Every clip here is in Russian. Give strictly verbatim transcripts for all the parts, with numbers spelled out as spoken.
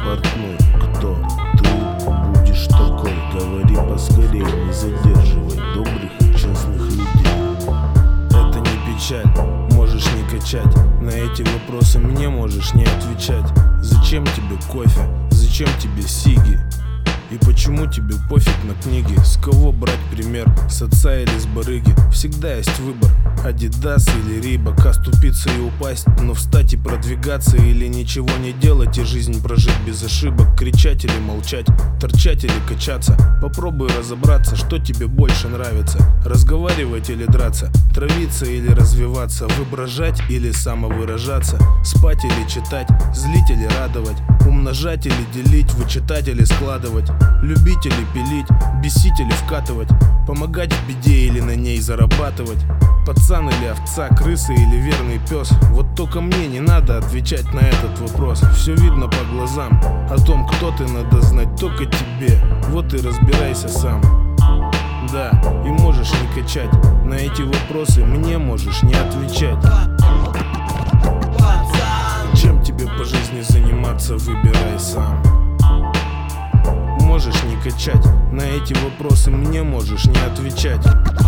портной. Кто ты будешь такой? Говори поскорее, не задерживай добрых и честных людей. Это не печаль, можешь не качать. На эти вопросы мне можешь не отвечать. Зачем тебе кофе? Зачем тебе сиги? И почему тебе пофиг на книги? С кого брать пример? С отца или с барыги? Всегда есть выбор: Адидас или Рибок. Оступиться и упасть, но встать и продвигаться. Или ничего не делать и жизнь прожить без ошибок. Кричать или молчать, торчать или качаться. Попробуй разобраться, что тебе больше нравится. Разговаривать или драться, травиться или развиваться, воображать или самовыражаться, спать или читать, злить или радовать, умножать или делить, вычитать или складывать, любить или пилить, бесить или вкатывать, помогать в беде или на ней зарабатывать. Пацан или овца, крыса или верный пес. Вот только мне не надо отвечать на этот вопрос. Все видно по глазам. О том, кто ты, надо знать только тебе. Вот и разбирайся сам. Да, и можешь не качать. На эти вопросы мне можешь не отвечать. Чем тебе по жизни заниматься, выбирай сам. Можешь не качать. На эти вопросы мне можешь не отвечать.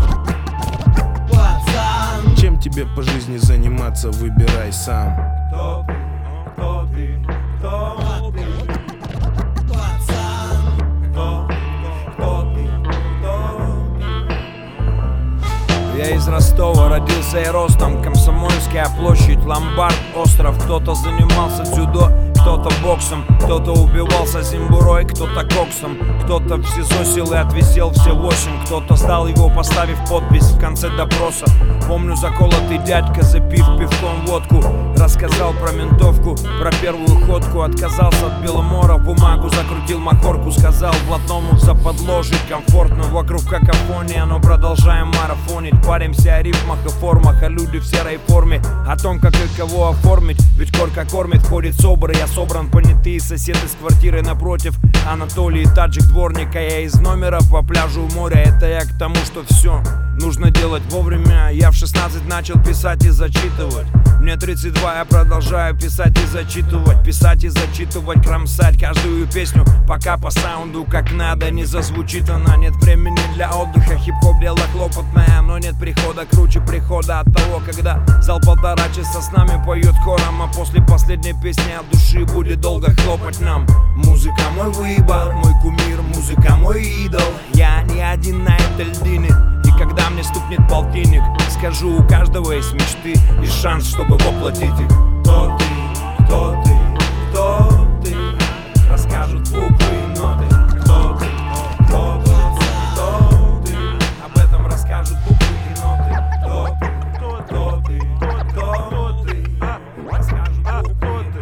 Чем тебе по жизни заниматься, выбирай сам. Кто ты? Кто ты? Кто ты? Пацан. Кто ты? Кто ты? Кто ты? Я из Ростова, родился и рос там. Комсомольская площадь, ломбард, остров. Кто-то занимался дзюдо, кто-то боксом, кто-то убивался зимбурой, кто-то коксом, кто-то в СИЗО сел и отвисел все восемь, кто-то сдал его, поставив подпись в конце допроса. Помню, заколотый дядька, запив пивком водку, рассказал про ментовку, про первую ходку. Отказался от Беломора, бумагу закрутил махорку, сказал блатному западло жить комфортно. Вокруг какофония, но продолжаем марафонить. Паримся о рифмах и формах, а люди в серой форме. О том, как и кого оформить, ведь корка кормит, ходит собрый. Я собран, понятые соседи с квартирой напротив. Анатолий, таджик, дворник, а я из номера по пляжу у моря. Это я к тому, что все нужно делать вовремя. Я в шестнадцать начал писать и зачитывать. Мне тридцать два, я продолжаю писать и зачитывать. Писать и зачитывать, кромсать каждую песню, пока по саунду как надо не зазвучит она. Нет времени для отдыха, хип-хоп дело хлопотное, но нет прихода круче прихода от того, когда зал полтора часа с нами поет хором, а после последней песни от души будет долго хлопать нам. Музыка мой выбор, мой кумир, музыка мой идол. Я не один на этой льдине, и когда мне стукнет полтинник, скажу, у каждого есть мечты и шанс, чтобы воплотить их. Кто ты, кто ты, кто ты, расскажут буквы и ноты. Кто ты, кто ты, кто ты, об этом расскажут буквы и ноты. Кто ты, кто ты, кто ты, расскажут буквы и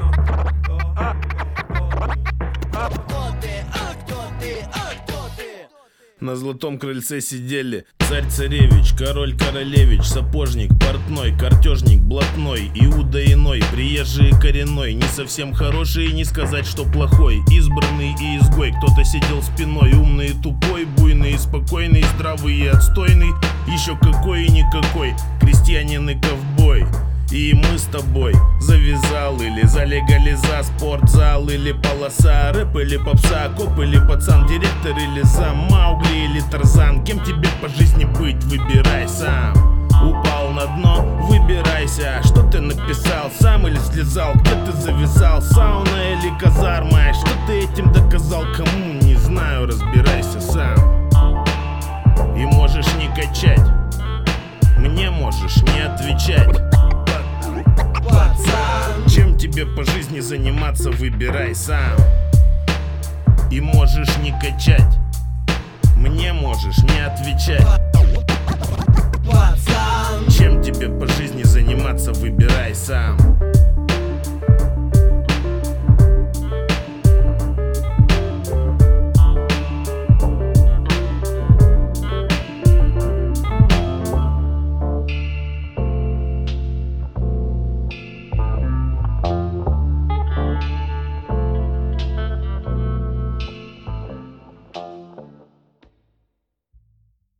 ноты. На золотом крыльце сидели царь-царевич, король-королевич, сапожник, портной, картежник, блатной, Иуда иной, приезжий и коренной, не совсем хороший, не сказать, что плохой, избранный и изгой. Кто-то сидел спиной, умный и тупой, буйный и спокойный, здравый и отстойный, еще какой и никакой, крестьянин и ковбой. И мы с тобой завязал или за легализа, спортзал или полоса, рэп или попса, коп или пацан, директор или зам, Маугли или Тарзан. Кем тебе по жизни быть, выбирай сам. Упал на дно, выбирайся. Что ты написал, сам или слезал? Где ты завязал, сауна или казарма? Что ты этим доказал, кому, не знаю, разбирайся сам. И можешь не качать, мне можешь не отвечать. Чем тебе по жизни заниматься, выбирай сам. И можешь не качать, мне можешь не отвечать. Чем тебе по жизни заниматься, выбирай сам.